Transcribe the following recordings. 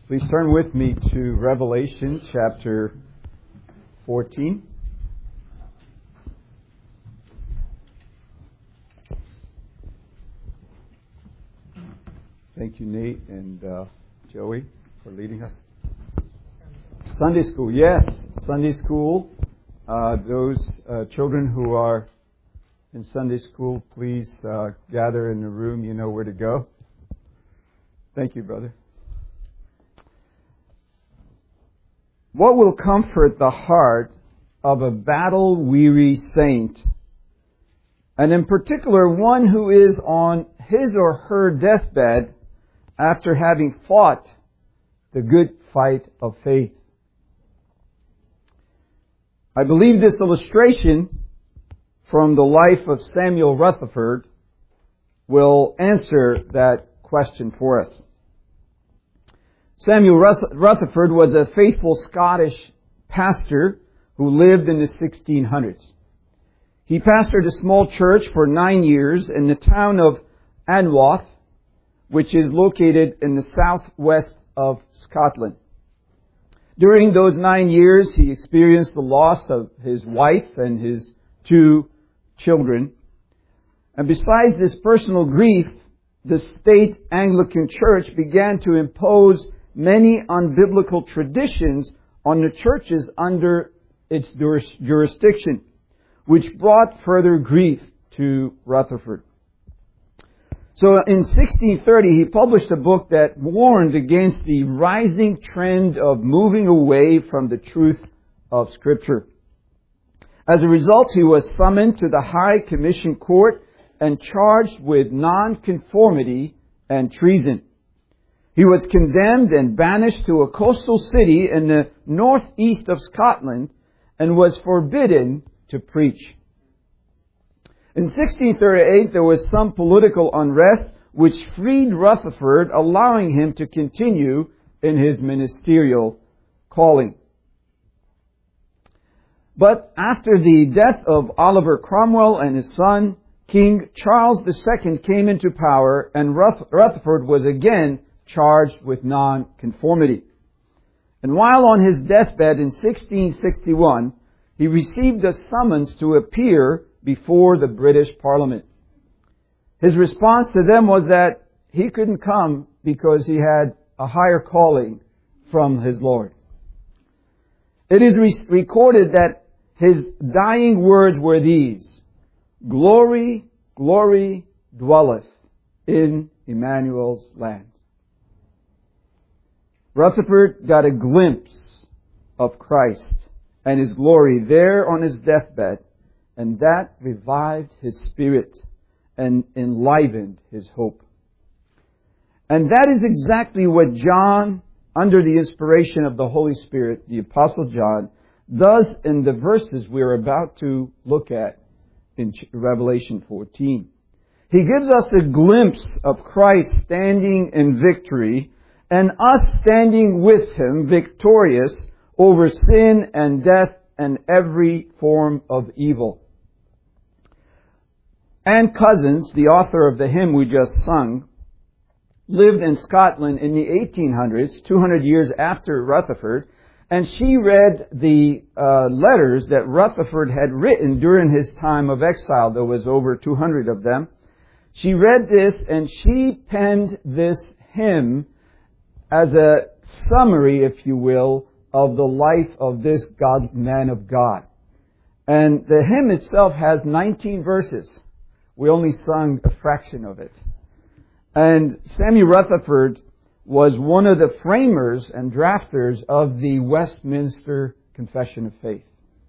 Please turn with me to Revelation chapter 14. Thank you, Nate and Joey, for leading us. Sunday school, yes, Sunday school. Those children who are in Sunday school, please gather in the room. You know where to go. Thank you, brother. What will comfort the heart of a battle-weary saint, and in particular one who is on his or her deathbed after having fought the good fight of faith? I believe this illustration from the life of Samuel Rutherford will answer that question for us. Samuel Rutherford was a faithful Scottish pastor who lived in the 1600s. He pastored a small church for 9 years in the town of Anwath, which is located in the southwest of Scotland. During those 9 years, he experienced the loss of his wife and his 2 children. And besides this personal grief, the state Anglican Church began to impose many unbiblical traditions on the churches under its jurisdiction, which brought further grief to Rutherford. So in 1630, he published a book that warned against the rising trend of moving away from the truth of Scripture. As a result, he was summoned to the High Commission Court and charged with nonconformity and treason. He was condemned and banished to a coastal city in the northeast of Scotland and was forbidden to preach. In 1638, there was some political unrest which freed Rutherford, allowing him to continue in his ministerial calling. But after the death of Oliver Cromwell and his son, King Charles II came into power, and Rutherford was again charged with nonconformity. And while on his deathbed in 1661, he received a summons to appear before the British Parliament. His response to them was that he couldn't come because he had a higher calling from his Lord. It is recorded that his dying words were these: "Glory, glory dwelleth in Emmanuel's land." Rutherford got a glimpse of Christ and His glory there on his deathbed, and that revived his spirit and enlivened his hope. And that is exactly what John, under the inspiration of the Holy Spirit, the Apostle John, does in the verses we're about to look at in Revelation 14. He gives us a glimpse of Christ standing in victory and us standing with Him victorious over sin and death and every form of evil. Anne Cousins, the author of the hymn we just sung, lived in Scotland in the 1800s, 200 years after Rutherford, and she read the letters that Rutherford had written during his time of exile. There was over 200 of them. She read this and she penned this hymn as a summary, if you will, of the life of this man of God. And the hymn itself has 19 verses. We only sung a fraction of it. And Samuel Rutherford was one of the framers and drafters of the Westminster Confession of Faith.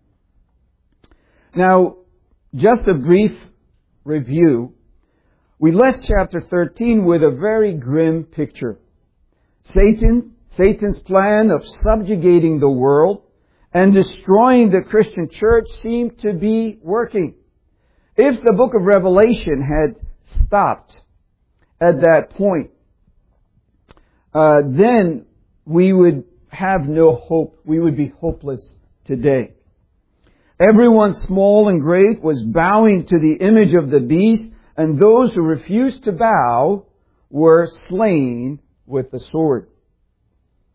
Now, just a brief review. We left chapter 13 with a very grim picture. Satan's plan of subjugating the world and destroying the Christian church seemed to be working. If the book of Revelation had stopped at that point, then we would have no hope. We would be hopeless today. Everyone, small and great, was bowing to the image of the beast, and those who refused to bow were slain with the sword.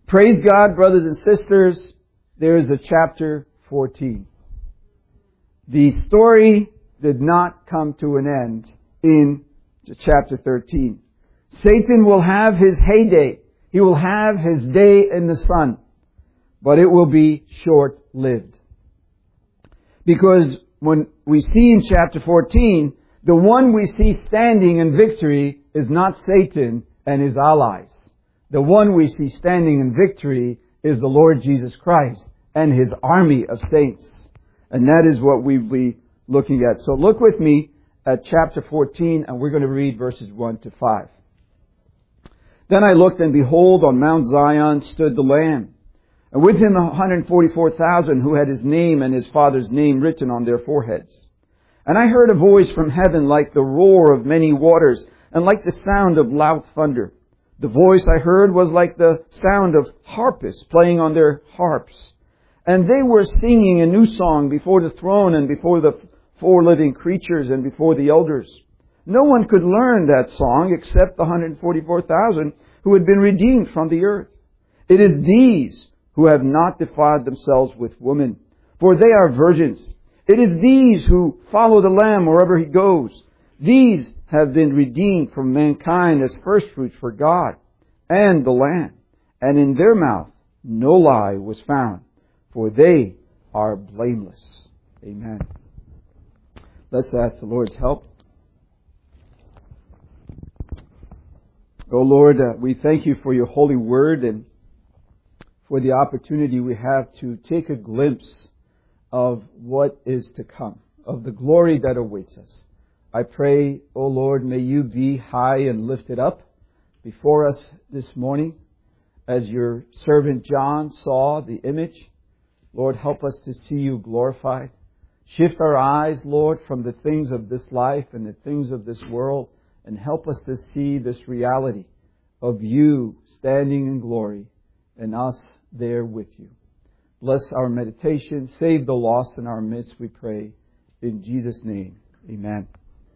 Praise God, brothers and sisters, there is a chapter 14. The story did not come to an end in chapter 13. Satan will have his heyday. He will have his day in the sun. But it will be short-lived. Because when we see in chapter 14, the one we see standing in victory is not Satan and his allies. The one we see standing in victory is the Lord Jesus Christ and His army of saints. And that is what we'll be looking at. So look with me at chapter 14, and we're going to read verses 1 to 5. Then I looked, and behold, on Mount Zion stood the Lamb, and with Him 144,000 who had His name and His Father's name written on their foreheads. And I heard a voice from heaven like the roar of many waters, and like the sound of loud thunder. The voice I heard was like the sound of harpists playing on their harps. And they were singing a new song before the throne and before the four living creatures and before the elders. No one could learn that song except the 144,000 who had been redeemed from the earth. It is these who have not defiled themselves with women, for they are virgins. It is these who follow the Lamb wherever He goes. These have been redeemed from mankind as firstfruits for God and the Lamb. And in their mouth no lie was found, for they are blameless. Amen. Let's ask the Lord's help. Oh Lord, we thank You for Your holy word and for the opportunity we have to take a glimpse of what is to come, of the glory that awaits us. I pray, O Lord, may You be high and lifted up before us this morning as Your servant John saw the image. Lord, help us to see You glorified. Shift our eyes, Lord, from the things of this life and the things of this world, and help us to see this reality of You standing in glory and us there with You. Bless our meditation. Save the lost in our midst, we pray. In Jesus' name, amen.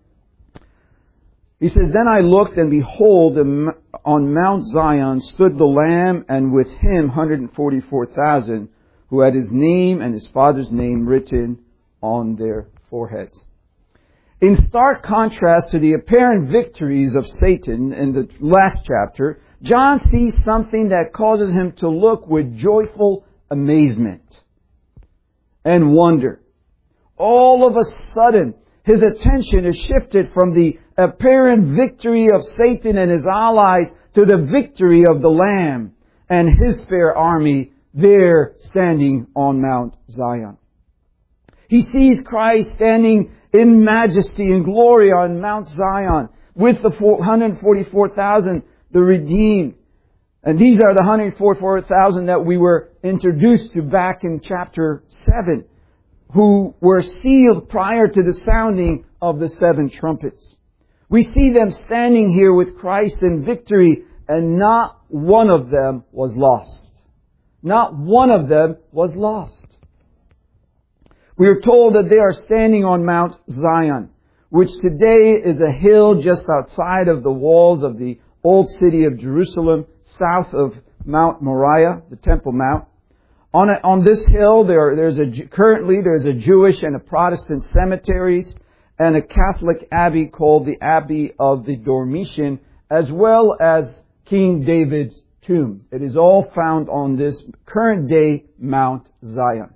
He says, Then I looked, and behold, on Mount Zion stood the Lamb, and with Him 144,000, who had His name and His Father's name written on their foreheads. In stark contrast to the apparent victories of Satan in the last chapter, John sees something that causes him to look with joyful amazement and wonder. All of a sudden, his attention is shifted from the apparent victory of Satan and his allies to the victory of the Lamb and His fair army there standing on Mount Zion. He sees Christ standing in majesty and glory on Mount Zion with the 144,000, the redeemed. And these are the 144,000 that we were introduced to back in chapter 7, who were sealed prior to the sounding of the 7 trumpets. We see them standing here with Christ in victory, and not one of them was lost. Not one of them was lost. We are told that they are standing on Mount Zion, which today is a hill just outside of the walls of the old city of Jerusalem, south of Mount Moriah, the Temple Mount. On this hill, currently there's a Jewish and a Protestant cemeteries, and a Catholic abbey called the Abbey of the Dormition, as well as King David's tomb. It is all found on this current day Mount Zion.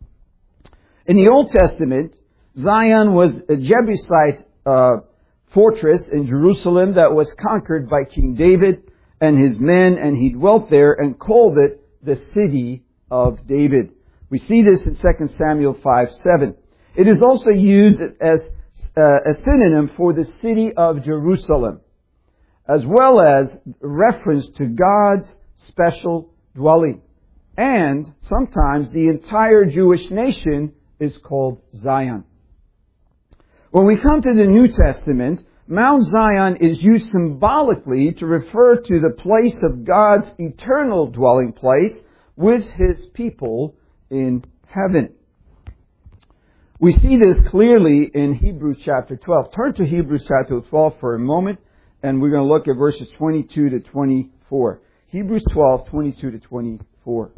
In the Old Testament, Zion was a Jebusite fortress in Jerusalem that was conquered by King David and his men, and he dwelt there and called it the City of David. We see this in 2 Samuel 5:7. It is also used as a synonym for the city of Jerusalem, as well as reference to God's special dwelling. And sometimes the entire Jewish nation is called Zion. When we come to the New Testament, Mount Zion is used symbolically to refer to the place of God's eternal dwelling place with His people in heaven. We see this clearly in Hebrews chapter 12. Turn to Hebrews chapter 12 for a moment, and we're going to look at verses 22 to 24. Hebrews 12, 22 to 24.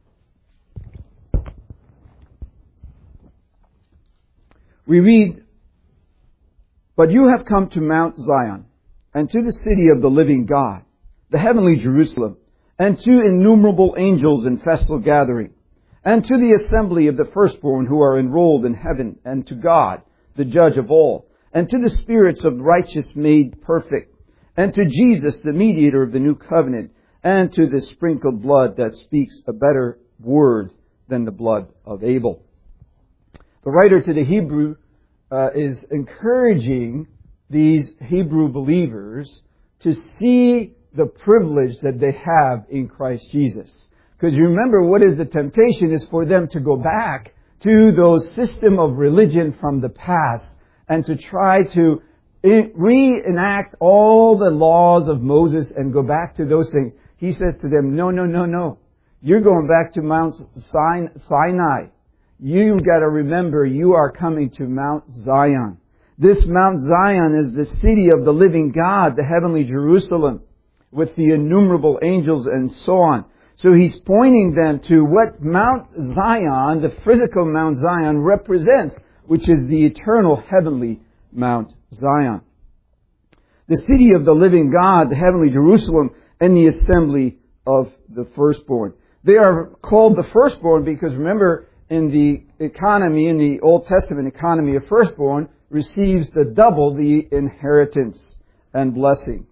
We read, "But you have come to Mount Zion, and to the city of the living God, the heavenly Jerusalem, and to innumerable angels in festal gathering, and to the assembly of the firstborn who are enrolled in heaven, and to God, the judge of all, and to the spirits of righteous made perfect, and to Jesus, the mediator of the new covenant, and to the sprinkled blood that speaks a better word than the blood of Abel." The writer to the Hebrew is encouraging these Hebrew believers to see the privilege that they have in Christ Jesus. Because you remember, what is the temptation is for them to go back to those system of religion from the past and to try to reenact all the laws of Moses and go back to those things. He says to them, no. You're going back to Mount Sinai. You got to remember, you are coming to Mount Zion. This Mount Zion is the city of the living God, the heavenly Jerusalem, with the innumerable angels and so on. So he's pointing them to what Mount Zion, the physical Mount Zion, represents, which is the eternal heavenly Mount Zion. The city of the living God, the heavenly Jerusalem, and the assembly of the firstborn. They are called the firstborn because, remember, in the economy, in the Old Testament economy, a firstborn receives double the inheritance and blessing.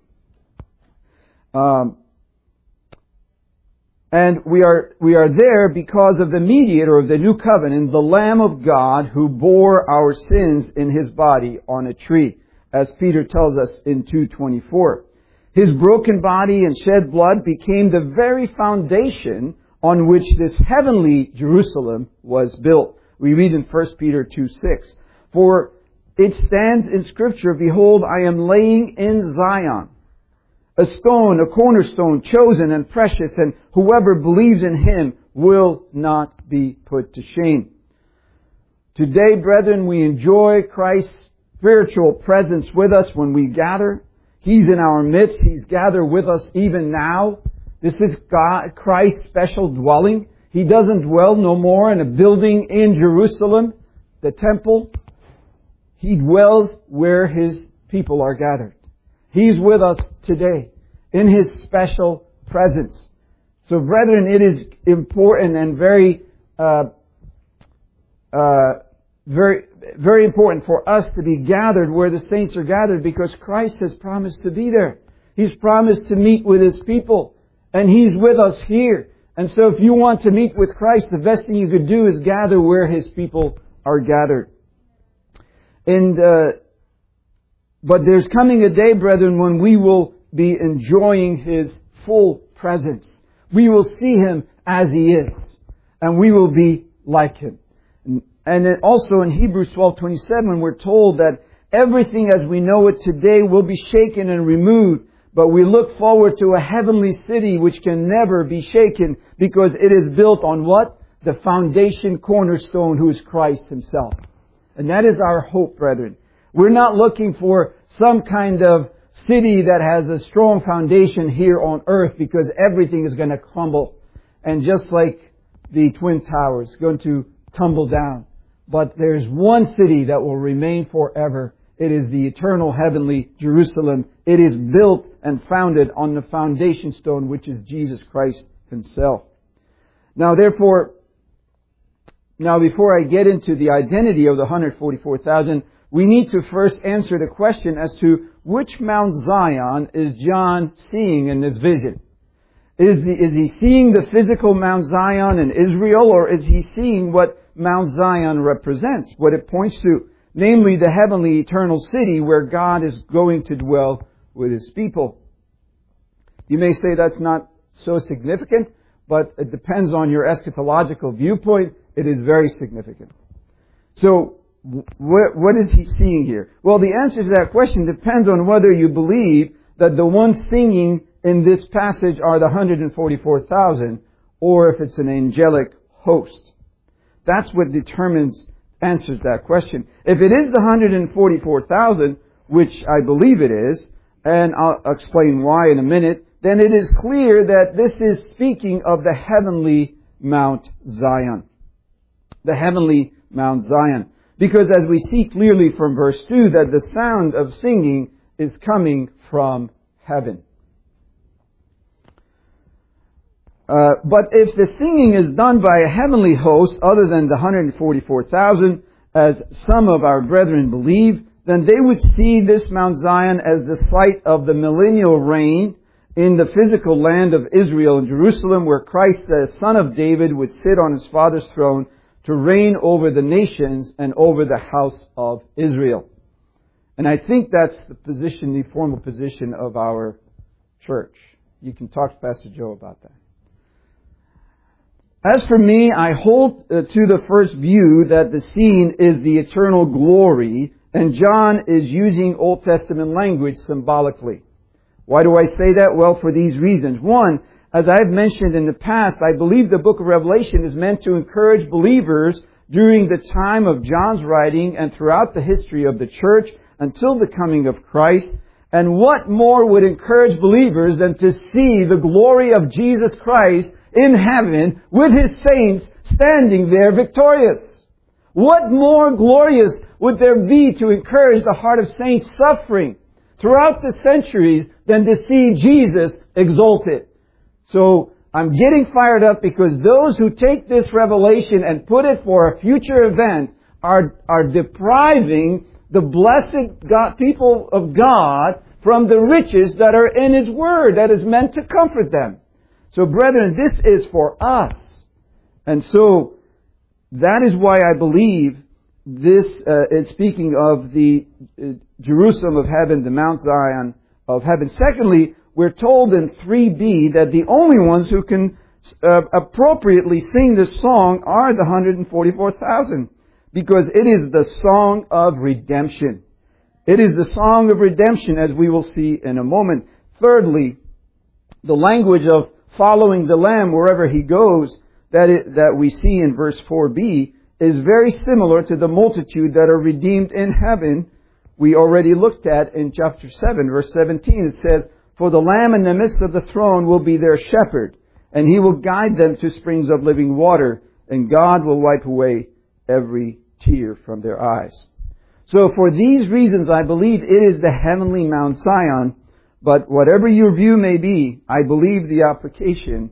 And we are there because of the mediator of the new covenant, the Lamb of God, who bore our sins in His body on a tree, as Peter tells us in 2:24. His broken body and shed blood became the very foundation on which this heavenly Jerusalem was built. We read in 1 Peter 2:6, "For it stands in Scripture, Behold, I am laying in Zion a stone, a cornerstone, chosen and precious, and whoever believes in Him will not be put to shame." Today, brethren, we enjoy Christ's spiritual presence with us when we gather. He's in our midst. He's gathered with us even now. This is God, Christ's special dwelling. He doesn't dwell no more in a building in Jerusalem, the temple. He dwells where His people are gathered. He's with us today in His special presence. So, brethren, it is important and very important for us to be gathered where the saints are gathered, because Christ has promised to be there. He's promised to meet with His people, and He's with us here. And so if you want to meet with Christ, the best thing you could do is gather where His people are gathered. But there's coming a day, brethren, when we will be enjoying His full presence. We will see Him as He is, and we will be like Him. And also in Hebrews 12:27, we're told that everything as we know it today will be shaken and removed, but we look forward to a heavenly city which can never be shaken, because it is built on what? The foundation cornerstone, who is Christ Himself. And that is our hope, brethren. We're not looking for some kind of city that has a strong foundation here on earth, because everything is going to crumble. And just like the Twin Towers, going to tumble down. But there's one city that will remain forever. It is the eternal heavenly Jerusalem. It is built and founded on the foundation stone, which is Jesus Christ Himself. Now, before I get into the identity of the 144,000, we need to first answer the question as to which Mount Zion is John seeing in this vision. Is he seeing the physical Mount Zion in Israel, or is he seeing what Mount Zion represents, what it points to, namely the heavenly eternal city where God is going to dwell with His people? You may say that's not so significant, but it depends on your eschatological viewpoint. It is very significant. So, what is he seeing here? Well, the answer to that question depends on whether you believe that the ones singing in this passage are the 144,000, or if it's an angelic host. That's what answers that question. If it is the 144,000, which I believe it is, and I'll explain why in a minute, then it is clear that this is speaking of the heavenly Mount Zion. The heavenly Mount Zion. Because as we see clearly from verse 2, that the sound of singing is coming from heaven. But if the singing is done by a heavenly host other than the 144,000, as some of our brethren believe, then they would see this Mount Zion as the site of the millennial reign in the physical land of Israel and Jerusalem, where Christ, the Son of David, would sit on his Father's throne to reign over the nations and over the house of Israel. And I think that's the position, the formal position of our church. You can talk to Pastor Joe about that. As for me, I hold to the first view that the scene is the eternal glory, and John is using Old Testament language symbolically. Why do I say that? Well, for these reasons. One, as I've mentioned in the past, I believe the book of Revelation is meant to encourage believers during the time of John's writing and throughout the history of the church until the coming of Christ. And what more would encourage believers than to see the glory of Jesus Christ in heaven with His saints standing there victorious? What more glorious would there be to encourage the heart of saints suffering throughout the centuries than to see Jesus exalted? So I'm getting fired up because those who take this revelation and put it for a future event are depriving the blessed God, people of God from the riches that are in His Word that is meant to comfort them. So brethren, this is for us. And so that is why I believe this is speaking of the Jerusalem of heaven, the Mount Zion of heaven. Secondly, we're told in 3b that the only ones who can appropriately sing this song are the 144,000, because it is the song of redemption. It is the song of redemption, as we will see in a moment. Thirdly, the language of following the Lamb wherever He goes, that we see in verse 4b, is very similar to the multitude that are redeemed in heaven. We already looked at in chapter 7, verse 17. It says, "For the Lamb in the midst of the throne will be their shepherd, and He will guide them to springs of living water, and God will wipe away every tear from their eyes." So for these reasons, I believe it is the heavenly Mount Zion. But whatever your view may be, I believe the application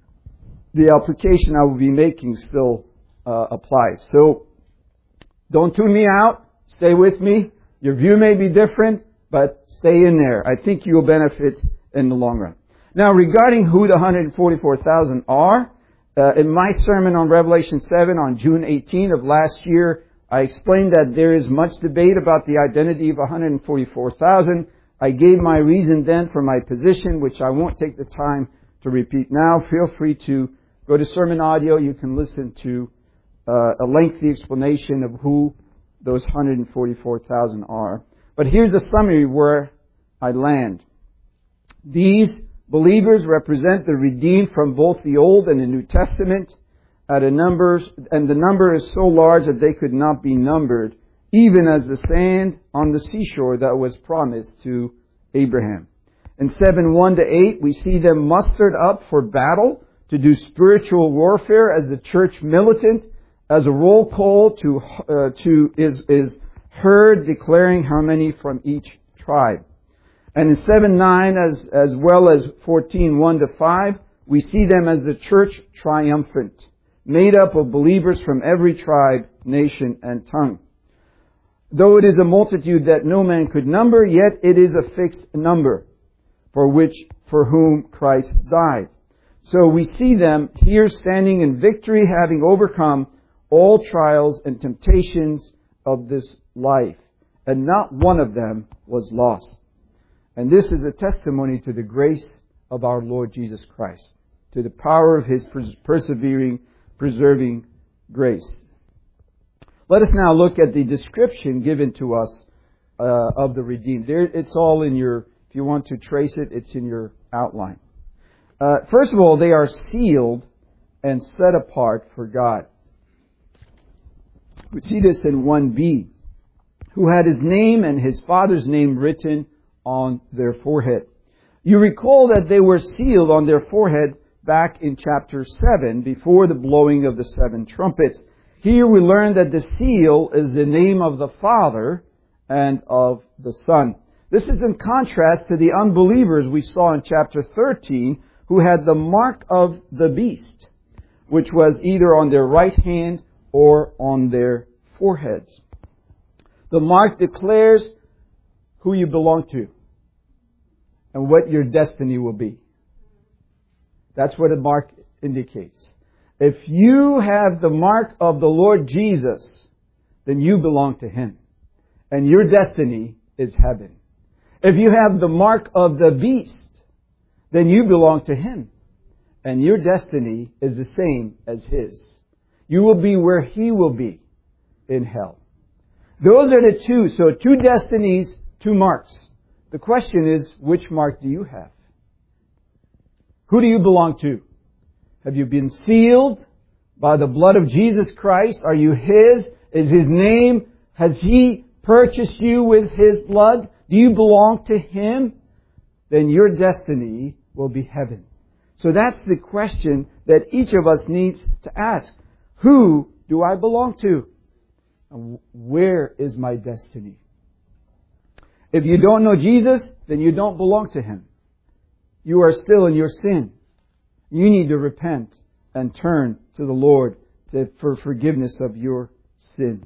I will be making still applies. So don't tune me out. Stay with me. Your view may be different, but stay in there. I think you will benefit in the long run. Now, regarding who the 144,000 are, in my sermon on Revelation 7 on June 18 of last year, I explained that there is much debate about the identity of 144,000. I gave my reason then for my position, which I won't take the time to repeat now. Feel free to go to sermon audio. You can listen to a lengthy explanation of who those 144,000 are. But here's a summary where I land. These believers represent the redeemed from both the Old and the New Testament and the number is so large that they could not be numbered, even as the sand on the seashore that was promised to Abraham. In 7:1-8, we see them mustered up for battle to do spiritual warfare as the church militant, as a roll call is heard declaring how many from each tribe. And in 7:9, as well as 14:1-5, we see them as the church triumphant, made up of believers from every tribe, nation, and tongue. Though it is a multitude that no man could number, yet it is a fixed number for whom Christ died. So we see them here standing in victory, having overcome all trials and temptations of this life. And not one of them was lost. And this is a testimony to the grace of our Lord Jesus Christ, to the power of His preserving grace. Let us now look at the description given to us of the redeemed. It's all in your, if you want to trace it, it's in your outline. First of all, they are sealed and set apart for God. We see this in 1b, who had his name and his father's name written on their forehead. You recall that they were sealed on their forehead back in chapter 7 before the blowing of the 7 trumpets. Here we learn that the seal is the name of the Father and of the Son. This is in contrast to the unbelievers we saw in chapter 13 who had the mark of the beast, which was either on their right hand or on their foreheads. The mark declares who you belong to and what your destiny will be. That's what a mark indicates. If you have the mark of the Lord Jesus, then you belong to Him. And your destiny is heaven. If you have the mark of the beast, then you belong to Him. And your destiny is the same as His. You will be where He will be, in hell. Those are the two. So 2 destinies, 2 marks. The question is, which mark do you have? Who do you belong to? Have you been sealed by the blood of Jesus Christ? Are you His? Is His name? Has He purchased you with His blood? Do you belong to Him? Then your destiny will be heaven. So that's the question that each of us needs to ask. Who do I belong to? And where is my destiny? If you don't know Jesus, then you don't belong to Him. You are still in your sin. You need to repent and turn to the Lord for forgiveness of your sin.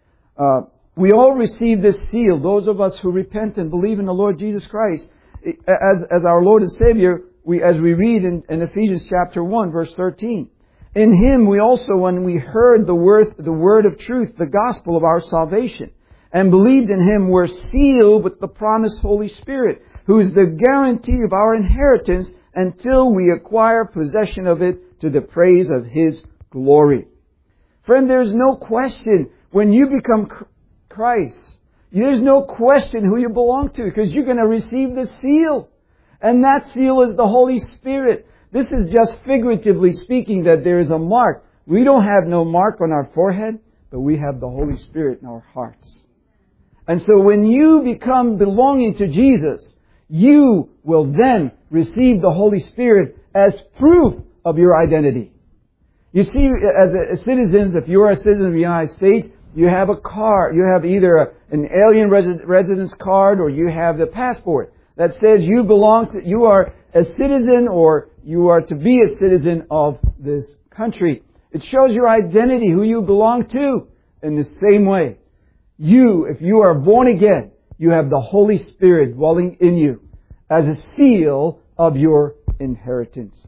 We all receive this seal, those of us who repent and believe in the Lord Jesus Christ. As our Lord and Savior, as we read in Ephesians chapter 1, verse 13. In Him we also, when we heard the word of truth, the gospel of our salvation, and believed in Him, were sealed with the promised Holy Spirit, who is the guarantee of our inheritance until we acquire possession of it to the praise of His glory. Friend, there's no question when you become Christ, there's no question who you belong to, because you're going to receive the seal. And that seal is the Holy Spirit. This is just figuratively speaking that there is a mark. We don't have no mark on our forehead, but we have the Holy Spirit in our hearts. And so when you become belonging to Jesus, you will then receive the Holy Spirit as proof of your identity. You see, as citizens, if you are a citizen of the United States, you have a card. You have either an alien residence card or you have the passport that says you are a citizen or you are to be a citizen of this country. It shows your identity, who you belong to. In the same way, if you are born again, you have the Holy Spirit dwelling in you as a seal of your inheritance.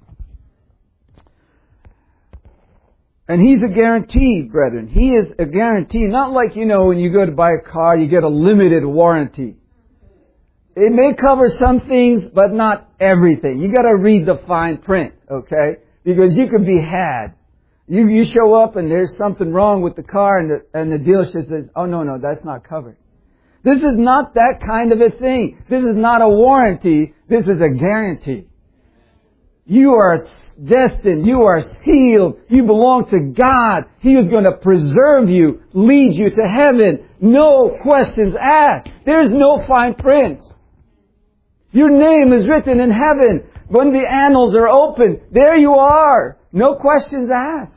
And He's a guarantee, brethren. He is a guarantee. Not like, when you go to buy a car, you get a limited warranty. It may cover some things, but not everything. You got to read the fine print, okay? Because you could be had. You show up and there's something wrong with the car and the dealership says, oh no, that's not covered. This is not that kind of a thing. This is not a warranty. This is a guarantee. You are destined. You are sealed. You belong to God. He is going to preserve you, lead you to heaven. No questions asked. There's no fine print. Your name is written in heaven. When the annals are open, there you are. No questions asked.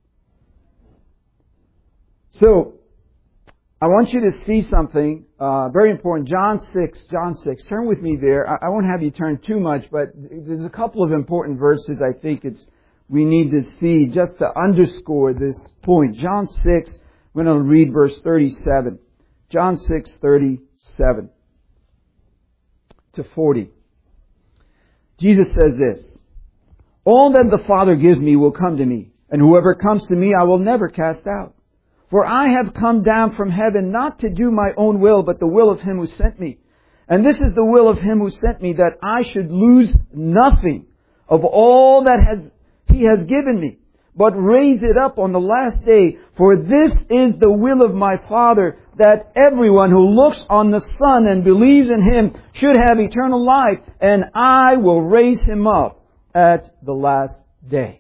So, I want you to see something very important. John 6. Turn with me there. I won't have you turn too much, but there's a couple of important verses I think we need to see just to underscore this point. John 6, we're going to read verse 37. John 6, 37 to 40. Jesus says this, all that the Father gives me will come to me, and whoever comes to me I will never cast out. For I have come down from heaven not to do my own will, but the will of Him who sent me. And this is the will of Him who sent me, that I should lose nothing of all that He has given me, but raise it up on the last day. For this is the will of my Father, that everyone who looks on the Son and believes in Him should have eternal life, and I will raise him up at the last day.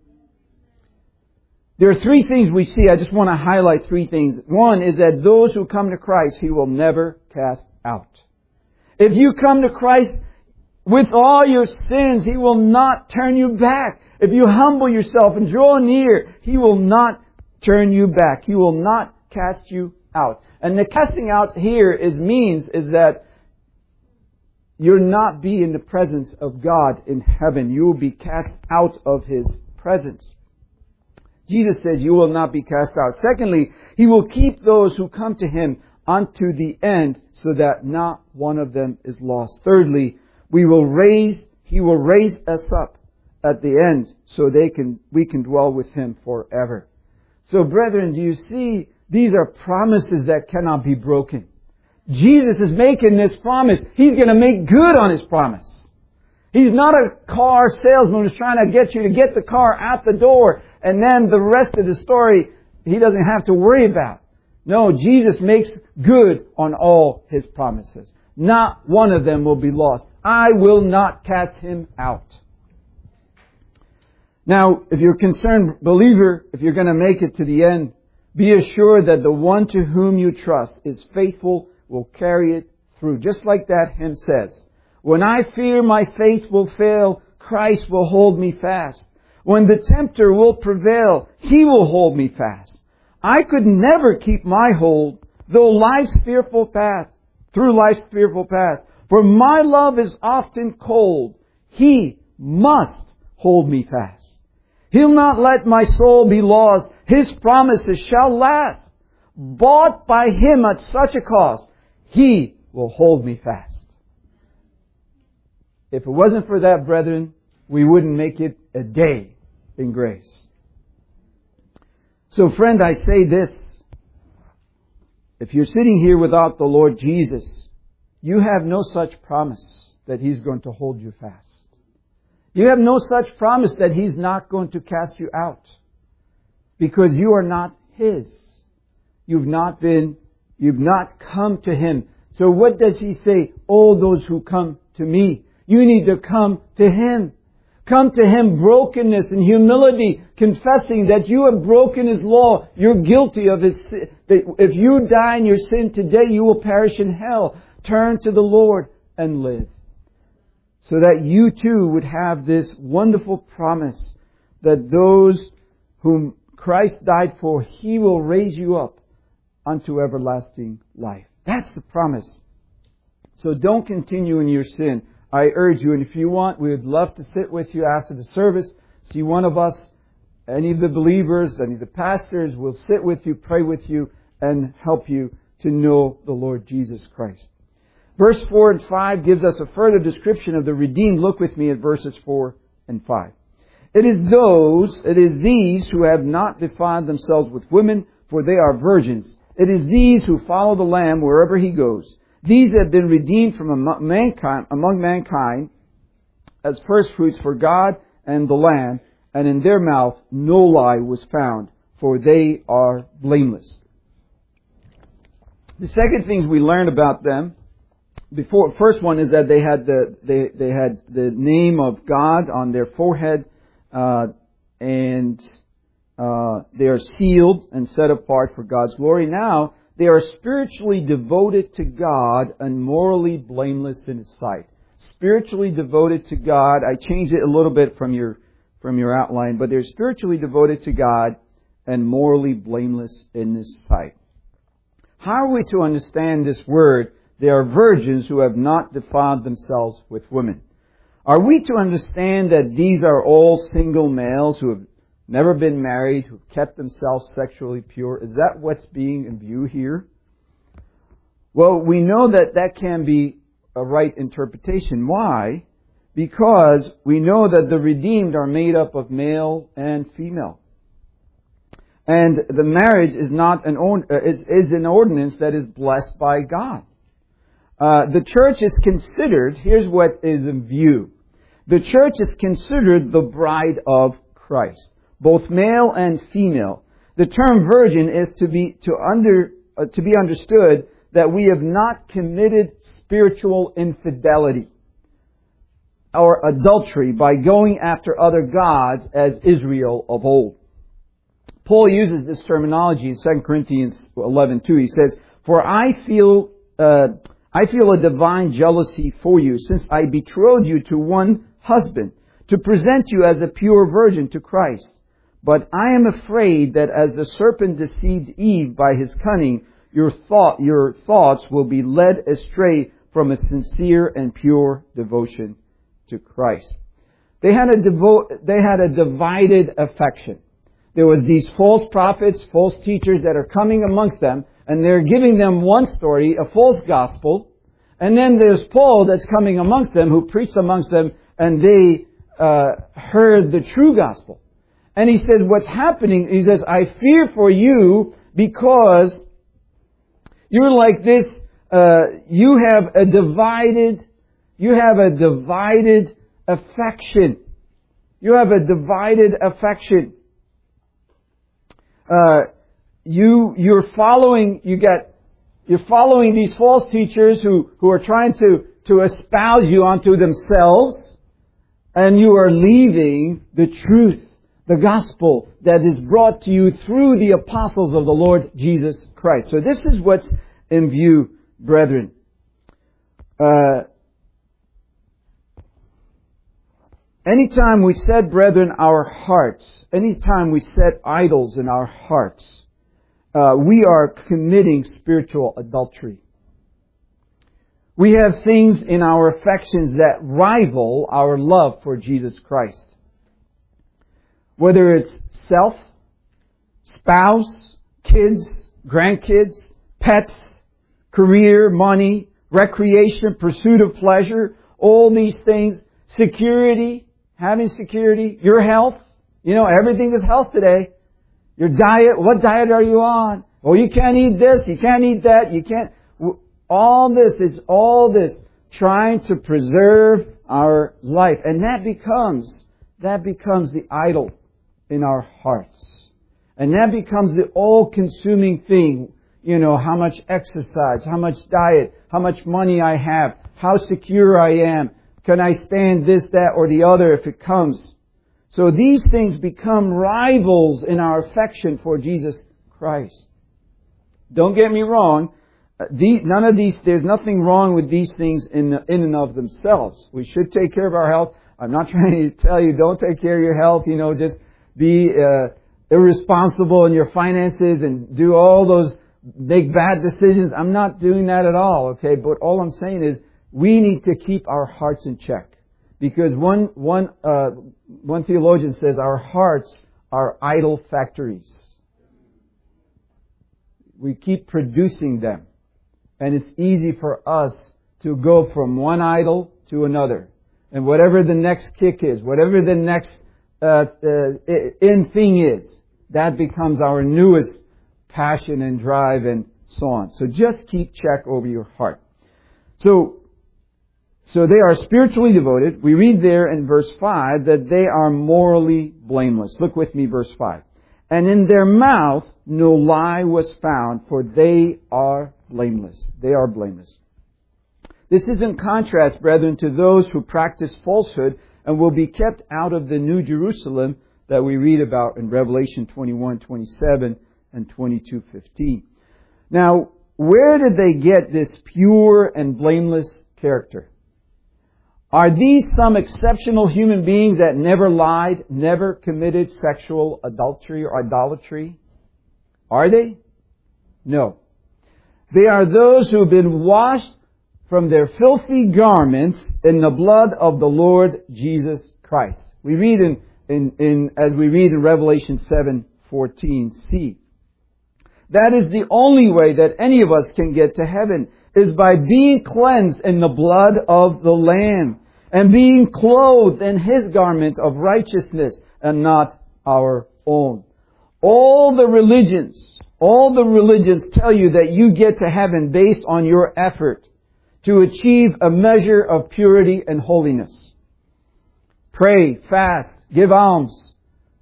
There are 3 things we see. I just want to highlight 3 things. One is that those who come to Christ, He will never cast out. If you come to Christ, With all your sins, He will not turn you back. If you humble yourself and draw near, He will not turn you back. He will not cast you out. And the casting out here is that you'll not be in the presence of God in heaven. You will be cast out of His presence. Jesus says you will not be cast out. Secondly, He will keep those who come to Him unto the end so that not one of them is lost. Thirdly, He will raise us up at the end so we can dwell with Him forever. So brethren, do you see, these are promises that cannot be broken. Jesus is making this promise. He's going to make good on His promise. He's not a car salesman who's trying to get you to get the car out the door and then the rest of the story He doesn't have to worry about. No, Jesus makes good on all His promises. Not one of them will be lost. I will not cast him out. Now, if you're a concerned believer, if you're going to make it to the end, be assured that the one to whom you trust is faithful, will carry it through. Just like that hymn says, when I fear my faith will fail, Christ will hold me fast. When the tempter will prevail, He will hold me fast. I could never keep my hold, through life's fearful path. For my love is often cold. He must hold me fast. He'll not let my soul be lost. His promises shall last. Bought by Him at such a cost, He will hold me fast. If it wasn't for that, brethren, we wouldn't make it a day in grace. So friend, I say this. If you're sitting here without the Lord Jesus, you have no such promise that He's going to hold you fast. You have no such promise that He's not going to cast you out. Because you are not His. You've not come to Him. So what does He say? All those who come to me. You need to come to Him. Come to Him brokenness and humility, confessing that you have broken His law. You're guilty of His sin. If you die in your sin today, you will perish in hell. Turn to the Lord and live. So that you too would have this wonderful promise that those whom Christ died for, He will raise you up unto everlasting life. That's the promise. So don't continue in your sin. I urge you, and if you want, we would love to sit with you after the service. See one of us, any of the believers, any of the pastors will sit with you, pray with you, and help you to know the Lord Jesus Christ. Verse 4 and 5 gives us a further description of the redeemed. Look with me at verses 4 and 5. It is these who have not defiled themselves with women, for they are virgins. It is these who follow the Lamb wherever He goes. These have been redeemed from among mankind as firstfruits for God and the Lamb, and in their mouth no lie was found, for they are blameless. The second things we learned about them, first one is that they had the name of God on their forehead, and they are sealed and set apart for God's glory. Now, they are spiritually devoted to God and morally blameless in His sight. Spiritually devoted to God. I changed it a little bit from your outline, but they're spiritually devoted to God and morally blameless in His sight. How are we to understand this word? They are virgins who have not defiled themselves with women. Are we to understand that these are all single males who have never been married, who kept themselves sexually pure? Is that what's being in view here? Well, we know that can be a right interpretation. Why? Because we know that the redeemed are made up of male and female. And the marriage is an ordinance that is blessed by God. The church is considered, here's what is in view. The church is considered the bride of Christ. Both male and female. The term virgin is to be understood that we have not committed spiritual infidelity or adultery by going after other gods as Israel of old. Paul uses this terminology in 2 Corinthians 11:2. He says, "For I feel I feel a divine jealousy for you, since I betrothed you to one husband, to present you as a pure virgin to Christ. But I am afraid that as the serpent deceived Eve by his cunning, your thoughts will be led astray from a sincere and pure devotion to Christ. They had a divided affection. There was these false prophets, false teachers that are coming amongst them, and they're giving them one story, a false gospel. And then there's Paul that's coming amongst them, who preached amongst them, and they heard the true gospel. And he says, what's happening, he says, I fear for you because you're like this, you have a divided affection. You have a divided affection. You're following these false teachers who are trying to espouse you onto themselves, and you are leaving the truth, the gospel that is brought to you through the apostles of the Lord Jesus Christ. So this is what's in view, brethren. Anytime we set, brethren, our hearts, anytime we set idols in our hearts, we are committing spiritual adultery. We have things in our affections that rival our love for Jesus Christ. Whether it's self, spouse, kids, grandkids, pets, career, money, recreation, pursuit of pleasure, all these things, security, having security, your health. You know, everything is health today. Your diet, what diet are you on? Oh, you can't eat this, you can't eat that, you can't... All this trying to preserve our life. And that becomes the idol in our hearts. And that becomes the all-consuming thing. You know, how much exercise, how much diet, how much money I have, how secure I am. Can I stand this, that, or the other if it comes? So these things become rivals in our affection for Jesus Christ. Don't get me wrong. There's nothing wrong with these things in and of themselves. We should take care of our health. I'm not trying to tell you don't take care of your health, just be irresponsible in your finances and do all those make bad decisions. I'm not doing that at all, okay? But all I'm saying is we need to keep our hearts in check. Because one theologian says our hearts are idol factories. We keep producing them. And it's easy for us to go from one idol to another. And whatever the next kick is, whatever the next in thing is, that becomes our newest passion and drive and so on. So just keep check over your heart. So they are spiritually devoted. We read there in verse 5 that they are morally blameless. Look with me, verse 5. And in their mouth no lie was found, for they are blameless. They are blameless. This is in contrast, brethren, to those who practice falsehood and will be kept out of the New Jerusalem that we read about in Revelation 21:27 and 22:15. Now, where did they get this pure and blameless character? Are these some exceptional human beings that never lied, never committed sexual adultery or idolatry? Are they? No. They are those who have been washed from their filthy garments in the blood of the Lord Jesus Christ. We read as we read in Revelation 7:14c. That is the only way that any of us can get to heaven, is by being cleansed in the blood of the Lamb and being clothed in His garment of righteousness and not our own. All the religions tell you that you get to heaven based on your effort to achieve a measure of purity and holiness. Pray, fast, give alms,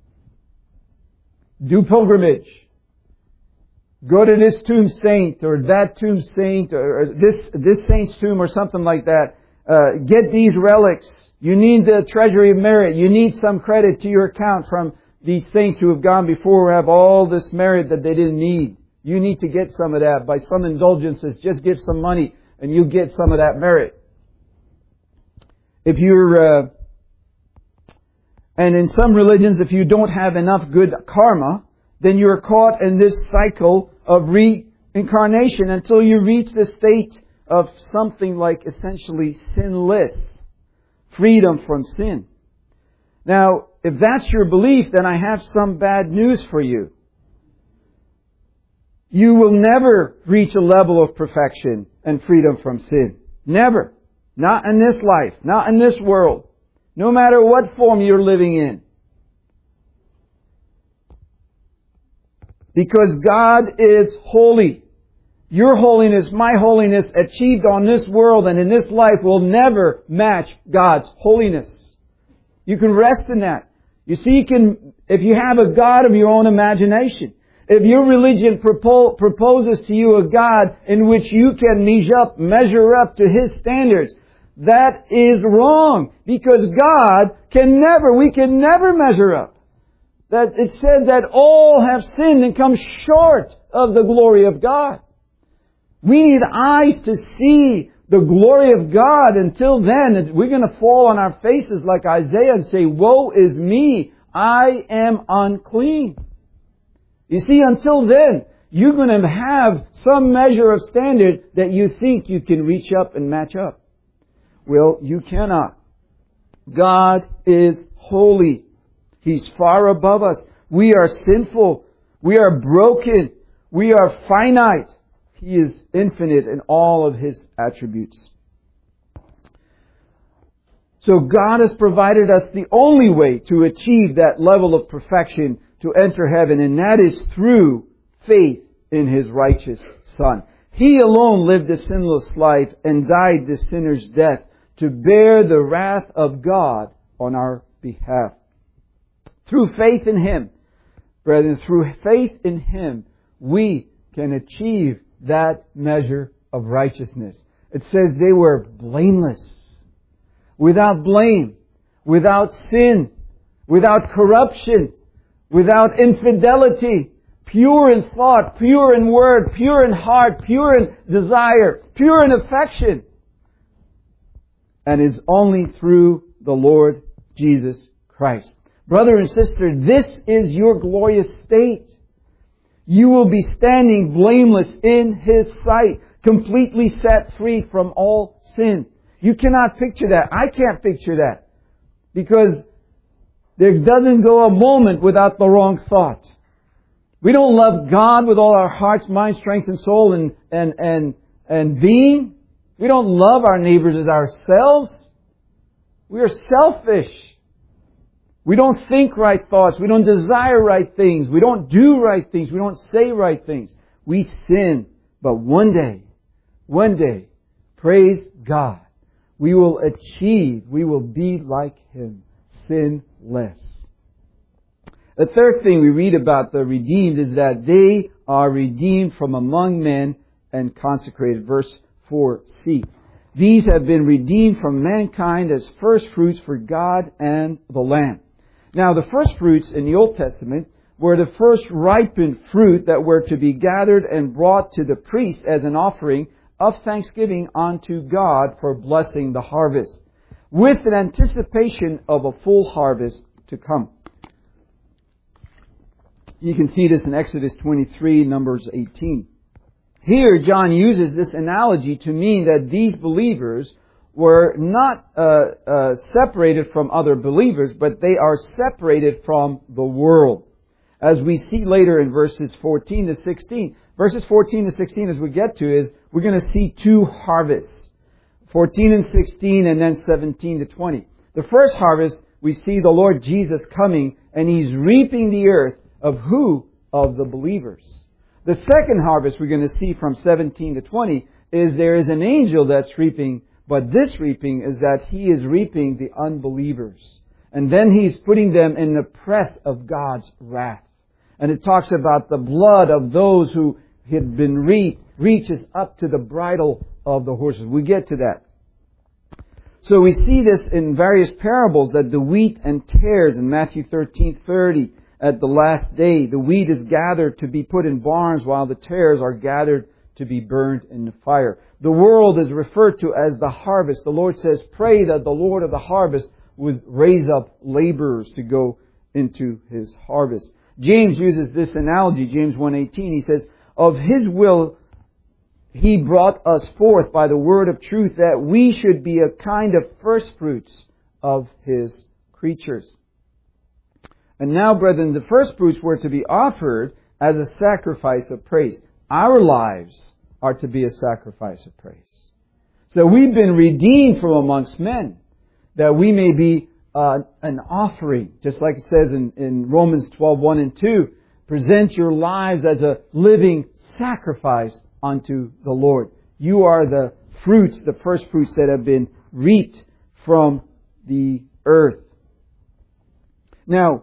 do pilgrimage, go to this tomb saint or that tomb saint or this saint's tomb or something like that. Get these relics. You need the treasury of merit. You need some credit to your account from these saints who have gone before, who have all this merit that they didn't need. You need to get some of that by some indulgences. Just give some money. and you get some of that merit. If you're, and in some religions, if you don't have enough good karma, then you're caught in this cycle of reincarnation until you reach the state of something like essentially sinless, freedom from sin. Now, if that's your belief, then I have some bad news for you. You will never reach a level of perfection and freedom from sin. Never. Not in this life. Not in this world. No matter what form you're living in. Because God is holy. Your holiness, my holiness, achieved on this world and in this life will never match God's holiness. You can rest in that. You see, if you have a God of your own imagination, if your religion proposes to you a God in which you can measure up to His standards, that is wrong. Because we can never measure up. That it said that all have sinned and come short of the glory of God. We need eyes to see the glory of God. Until then, we're going to fall on our faces like Isaiah and say, "Woe is me, I am unclean." You see, until then, you're going to have some measure of standard that you think you can reach up and match up. Well, you cannot. God is holy. He's far above us. We are sinful. We are broken. We are finite. He is infinite in all of His attributes. So God has provided us the only way to achieve that level of perfection, to enter heaven, and that is through faith in His righteous Son. He alone lived a sinless life and died the sinner's death to bear the wrath of God on our behalf. Through faith in Him, brethren, through faith in Him, we can achieve that measure of righteousness. It says they were blameless, without blame, without sin, without corruption, without infidelity, pure in thought, pure in word, pure in heart, pure in desire, pure in affection. And is only through the Lord Jesus Christ. Brother and sister, this is your glorious state. You will be standing blameless in His sight, completely set free from all sin. You cannot picture that. I can't picture that. Because there doesn't go a moment without the wrong thought. We don't love God with all our hearts, mind, strength, and soul and being. We don't love our neighbors as ourselves. We are selfish. We don't think right thoughts. We don't desire right things. We don't do right things. We don't say right things. We sin. But one day, praise God, we will be like Him, sinless. The third thing we read about the redeemed is that they are redeemed from among men and consecrated. Verse 4c. These have been redeemed from mankind as first fruits for God and the Lamb. Now, the first fruits in the Old Testament were the first ripened fruit that were to be gathered and brought to the priest as an offering of thanksgiving unto God for blessing the harvest, with an anticipation of a full harvest to come. You can see this in Exodus 23, Numbers 18. Here, John uses this analogy to mean that these believers were not separated from other believers, but they are separated from the world. As we see later in verses 14 to 16. Verses 14 to 16, as we get to, is we're going to see two harvests. 14 and 16, and then 17 to 20. The first harvest, we see the Lord Jesus coming, and He's reaping the earth of who? Of the believers. The second harvest we're going to see from 17 to 20 is there is an angel that's reaping, but this reaping is that he is reaping the unbelievers. And then He's putting them in the press of God's wrath. And it talks about the blood of those who had been reaped reaches up to the bridle of the horses. We get to that. So we see this in various parables, that the wheat and tares in Matthew 13:30. At the last day, the wheat is gathered to be put in barns while the tares are gathered to be burned in the fire. The world is referred to as the harvest. The Lord says, pray that the Lord of the harvest would raise up laborers to go into His harvest. James uses this analogy, James 1:18. He says, of His will He brought us forth by the word of truth, that we should be a kind of first fruits of His creatures. And now, brethren, the first fruits were to be offered as a sacrifice of praise. Our lives are to be a sacrifice of praise. So we've been redeemed from amongst men, that we may be an offering, just like it says in Romans 12:1 and 2. Present your lives as a living sacrifice unto the Lord. You are the fruits, the first fruits that have been reaped from the earth. Now,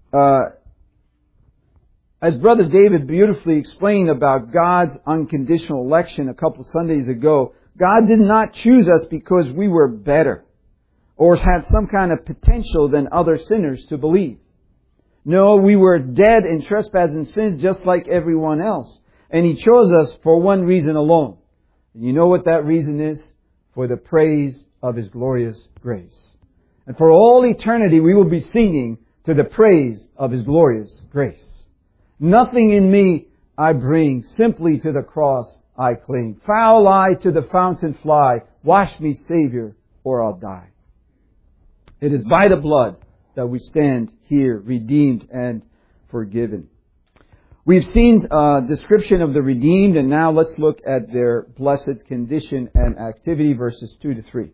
as Brother David beautifully explained about God's unconditional election a couple of Sundays ago, God did not choose us because we were better or had some kind of potential than other sinners to believe. No, we were dead in trespass and sins just like everyone else. And He chose us for one reason alone. And you know what that reason is? For the praise of His glorious grace. And for all eternity we will be singing to the praise of His glorious grace. Nothing in me I bring, simply to the cross I cling. Foul I to the fountain fly, wash me, Savior, or I'll die. It is by the blood that we stand here, redeemed and forgiven. We've seen a description of the redeemed, and now let's look at their blessed condition and activity, verses 2 to 3.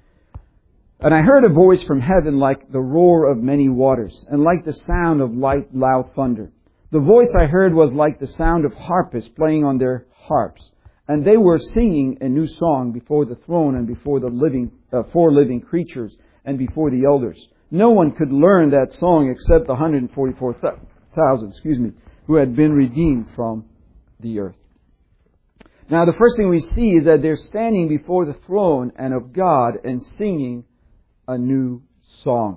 And I heard a voice from heaven like the roar of many waters, and like the sound of loud thunder. The voice I heard was like the sound of harpists playing on their harps, and they were singing a new song before the throne and before the four living creatures and before the elders. No one could learn that song except the 144,000, who had been redeemed from the earth. Now, the first thing we see is that they're standing before the throne and of God and singing a new song.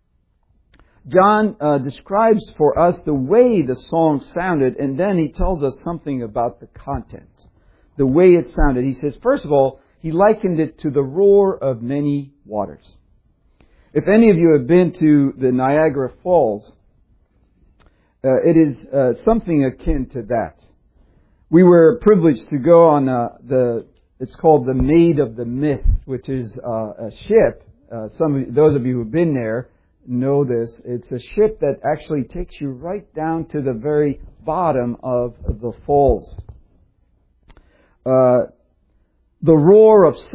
John describes for us the way the song sounded, and then he tells us something about the content, the way it sounded. He says, first of all, he likened it to the roar of many waters. If any of you have been to the Niagara Falls, it is something akin to that. We were privileged to go on it's called the Maid of the Mist, which is a ship. Those of you who've been there know this. It's a ship that actually takes you right down to the very bottom of the falls. The roar of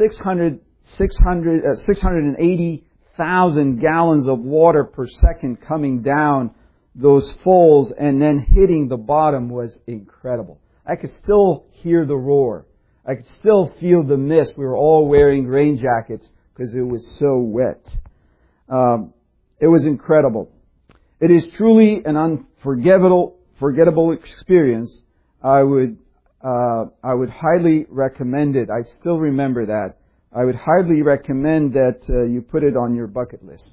680,000 gallons of water per second coming down those falls and then hitting the bottom was incredible. I could still hear the roar. I could still feel the mist. We were all wearing rain jackets because it was so wet. It was incredible. It is truly an unforgettable experience. I would highly recommend it. I still remember that. I would highly recommend that you put it on your bucket list.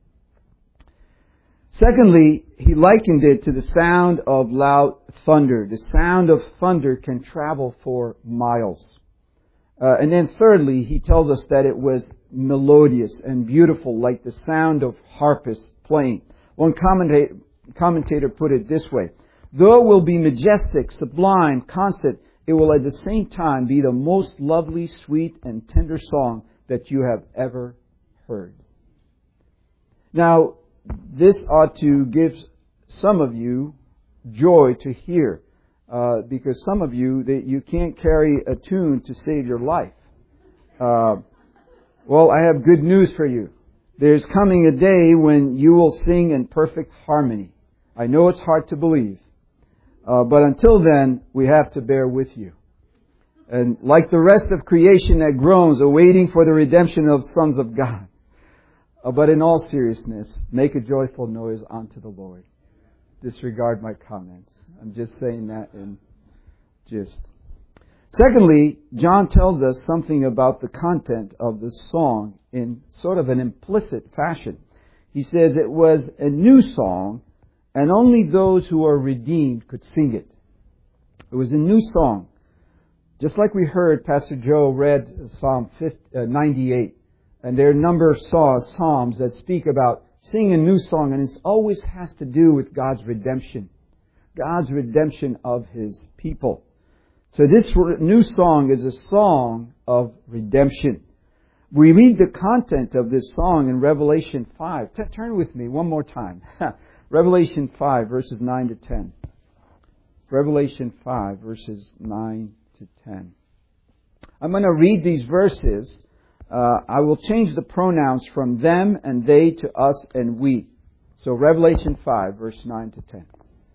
Secondly, he likened it to the sound of loud thunder. The sound of thunder can travel for miles. And then thirdly, he tells us that it was melodious and beautiful, like the sound of harpists playing. One commentator put it this way: though it will be majestic, sublime, constant, it will at the same time be the most lovely, sweet, and tender song that you have ever heard. Now, this ought to give some of you joy to hear, because some of you, you can't carry a tune to save your life. Well, I have good news for you. There's coming a day when you will sing in perfect harmony. I know it's hard to believe, but until then, we have to bear with you. And like the rest of creation that groans, awaiting for the redemption of sons of God. But in all seriousness, make a joyful noise unto the Lord. Disregard my comments. I'm just saying that in gist. Secondly, John tells us something about the content of the song in sort of an implicit fashion. He says it was a new song, and only those who are redeemed could sing it. It was a new song. Just like we heard, Pastor Joe read Psalm 98. And there are a number of psalms that speak about singing a new song, and it always has to do with God's redemption. God's redemption of His people. So this new song is a song of redemption. We read the content of this song in Revelation 5. Turn with me one more time. Revelation 5, verses 9 to 10. Revelation 5, verses 9 to 10. I'm going to read these verses. I will change the pronouns from them and they to us and we. So Revelation 5, verse 9 to 10.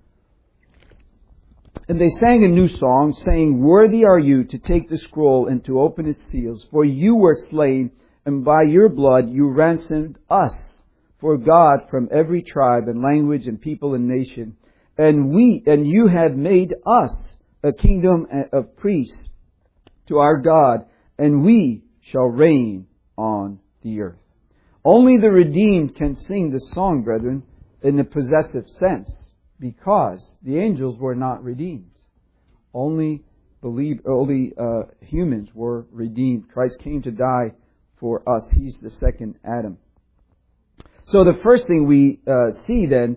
And they sang a new song, saying, "Worthy are you to take the scroll and to open its seals, for you were slain, and by your blood you ransomed us for God from every tribe and language and people and nation. And you have made us a kingdom of priests to our God, and we shall reign on the earth." Only the redeemed can sing this song, brethren, in the possessive sense, because the angels were not redeemed. Only humans were redeemed. Christ came to die for us. He's the second Adam. So the first thing we see then,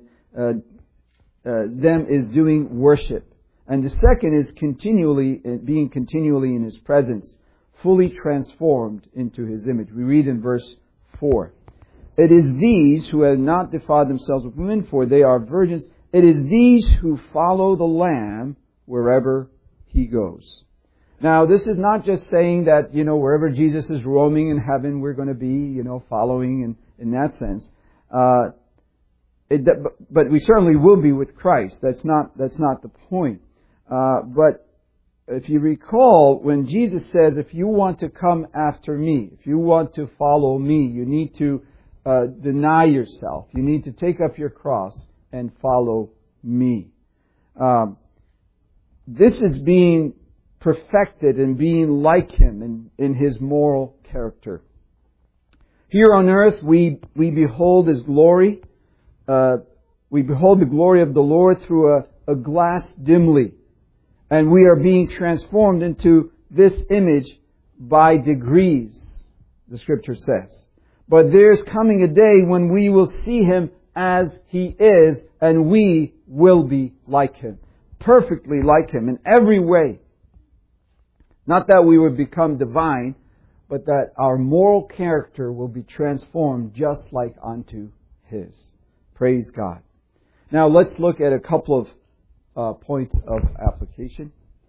them is doing worship. And the second is being continually in His presence, fully transformed into His image. We read in verse 4. "It is these who have not defiled themselves with women, for they are virgins. It is these who follow the Lamb wherever He goes." Now, this is not just saying that, wherever Jesus is roaming in heaven, we're going to be, following in that sense. But we certainly will be with Christ. That's not the point. But if you recall, when Jesus says, if you want to come after me, if you want to follow me, you need to deny yourself. You need to take up your cross and follow me. This is being perfected and being like Him in His moral character. Here on earth, we behold His glory. We behold the glory of the Lord through a glass dimly. And we are being transformed into this image by degrees, the Scripture says. But there's coming a day when we will see Him as He is, and we will be like Him. Perfectly like Him in every way. Not that we would become divine, but that our moral character will be transformed just like unto His. Praise God. Now let's look at a couple of points of application.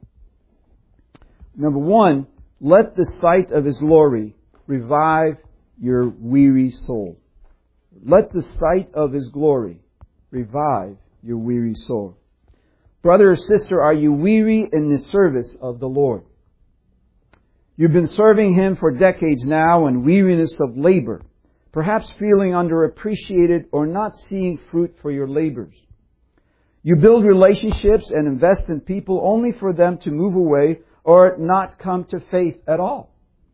Number one, let the sight of His glory revive your weary soul. Let the sight of His glory revive your weary soul. Brother or sister, are you weary in the service of the Lord? You've been serving Him for decades now in weariness of labor, perhaps feeling underappreciated or not seeing fruit for your labors. You build relationships and invest in people only for them to move away or not come to faith at all.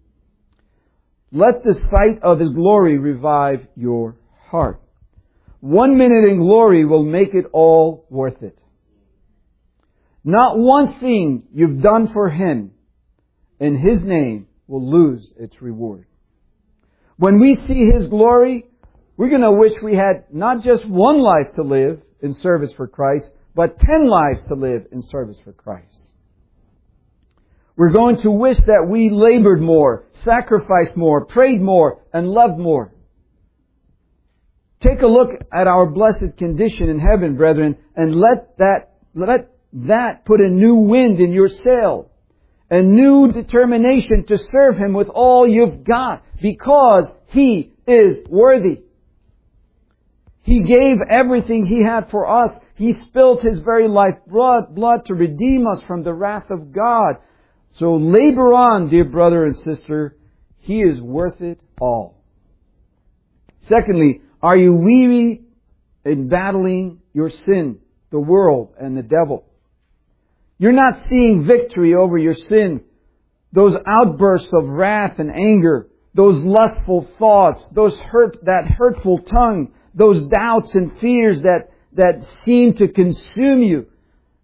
Let the sight of His glory revive your heart. 1 minute in glory will make it all worth it. Not one thing you've done for Him in His name will lose its reward. When we see His glory, we're going to wish we had not just one life to live in service for Christ, but 10 lives to live in service for Christ. We're going to wish that we labored more, sacrificed more, prayed more, and loved more. Take a look at our blessed condition in heaven, brethren, and let that put a new wind in your sail. A new determination to serve Him with all you've got, because He is worthy. He gave everything He had for us. He spilled His very life blood to redeem us from the wrath of God. So labor on, dear brother and sister. He is worth it all. Secondly, are you weary in battling your sin, the world, and the devil? You're not seeing victory over your sin. Those outbursts of wrath and anger, those lustful thoughts, that hurtful tongue, those doubts and fears that seem to consume you.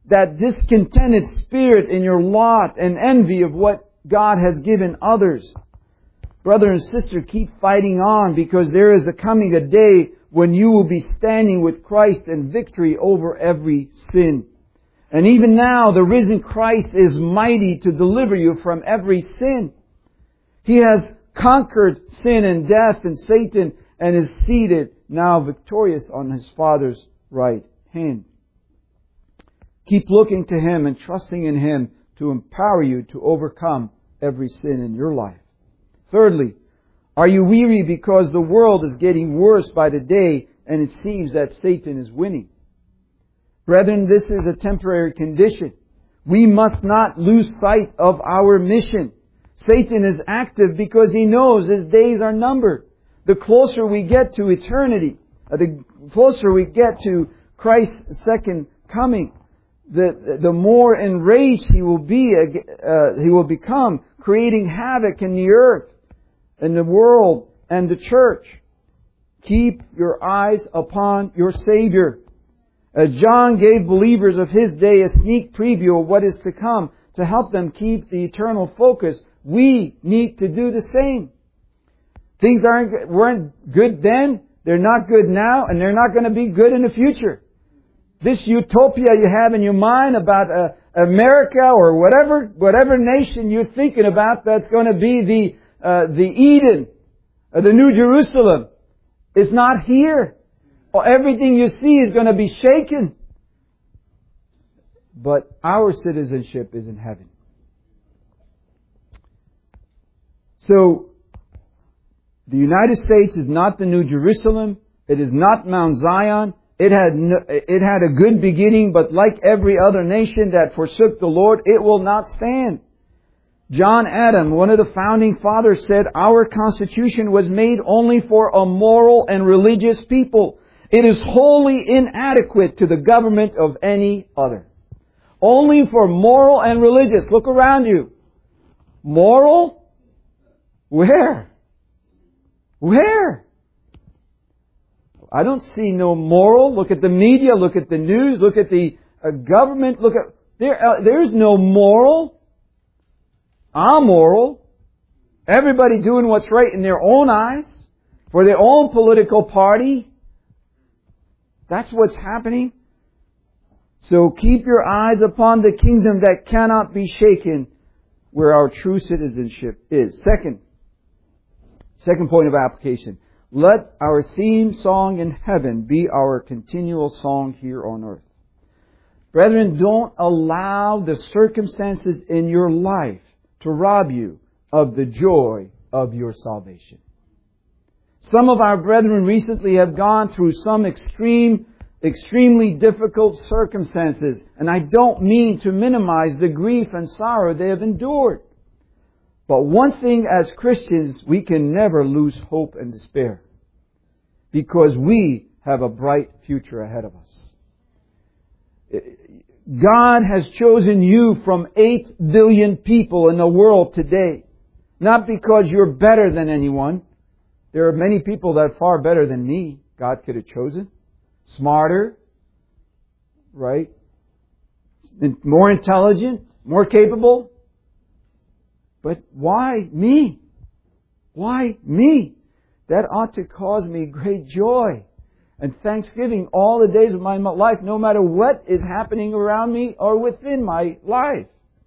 that discontented spirit in your lot and envy of what God has given others. Brother and sister, keep fighting on, because there is coming a day when you will be standing with Christ in victory over every sin. And even now, the risen Christ is mighty to deliver you from every sin. He has conquered sin and death and Satan, and is seated now victorious on His Father's right hand. Keep looking to Him and trusting in Him to empower you to overcome every sin in your life. Thirdly, are you weary because the world is getting worse by the day and it seems that Satan is winning? Brethren, this is a temporary condition. We must not lose sight of our mission. Satan is active because he knows his days are numbered. The closer we get to eternity, the closer we get to Christ's second coming, the more enraged he will become, creating havoc in the earth, in the world, and the church. Keep your eyes upon your Savior. As John gave believers of his day a sneak preview of what is to come to help them keep the eternal focus, we need to do the same. Things weren't good then, they're not good now, and they're not going to be good in the future. This utopia you have in your mind about America or whatever nation you're thinking about that's going to be the Eden, the New Jerusalem, is not here. Everything you see is going to be shaken. But our citizenship is in heaven. So, the United States is not the New Jerusalem. It is not Mount Zion. It had a good beginning, but like every other nation that forsook the Lord, it will not stand. John Adam, one of the founding fathers, said, "Our Constitution was made only for a moral and religious people. It is wholly inadequate to the government of any other." Only for moral and religious. Look around you. Moral? Where? Where? I don't see no moral. Look at the media, look at the news, look at the government, there's no moral. Amoral. Everybody doing what's right in their own eyes, for their own political party. That's what's happening. So keep your eyes upon the kingdom that cannot be shaken, where our true citizenship is. Second point of application. Let our theme song in heaven be our continual song here on earth. Brethren, don't allow the circumstances in your life to rob you of the joy of your salvation. Some of our brethren recently have gone through some extremely difficult circumstances, and I don't mean to minimize the grief and sorrow they have endured. But one thing as Christians, we can never lose hope and despair, because we have a bright future ahead of us. God has chosen you from 8 billion people in the world today, not because you're better than anyone. There are many people that are far better than me. God could have chosen. Smarter, right? More intelligent, more capable. But why me? Why me? That ought to cause me great joy and thanksgiving all the days of my life, no matter what is happening around me or within my life.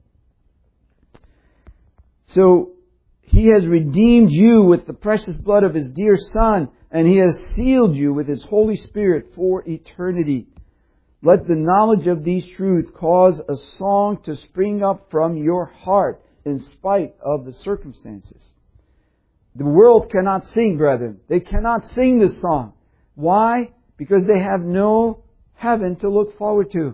So, He has redeemed you with the precious blood of His dear Son, and He has sealed you with His Holy Spirit for eternity. Let the knowledge of these truths cause a song to spring up from your heart in spite of the circumstances. The world cannot sing, brethren. They cannot sing this song. Why? Because they have no heaven to look forward to.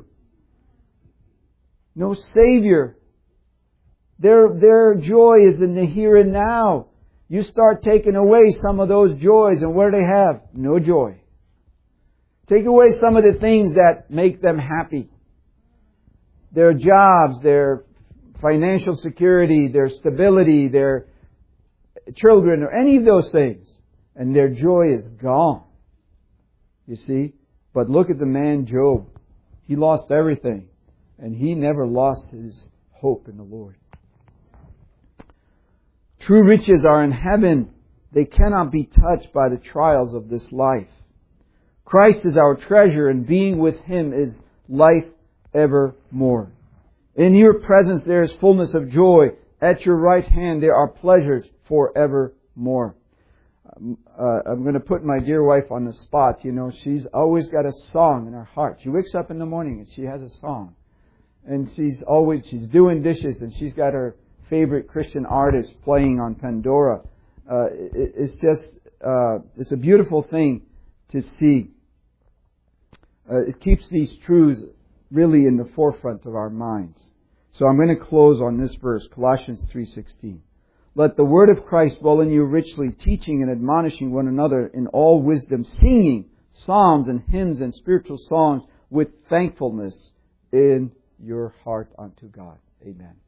No Savior. Their joy is in the here and now. You start taking away some of those joys, and what do they have? No joy. Take away some of the things that make them happy. Their jobs, their financial security, their stability, their children, or any of those things, and their joy is gone. You see? But look at the man Job. He lost everything. And he never lost his hope in the Lord. True riches are in heaven. They cannot be touched by the trials of this life. Christ is our treasure, and being with Him is life evermore. In your presence there is fullness of joy. At your right hand there are pleasures forevermore. I'm going to put my dear wife on the spot. You know, she's always got a song in her heart. She wakes up in the morning and she has a song. And she's doing dishes and she's got her favorite Christian artist playing on Pandora. It's a beautiful thing to see. It keeps these truths really in the forefront of our minds. So I'm going to close on this verse, Colossians 3:16. Let the word of Christ dwell in you richly, teaching and admonishing one another in all wisdom, singing psalms and hymns and spiritual songs with thankfulness in your heart unto God. Amen.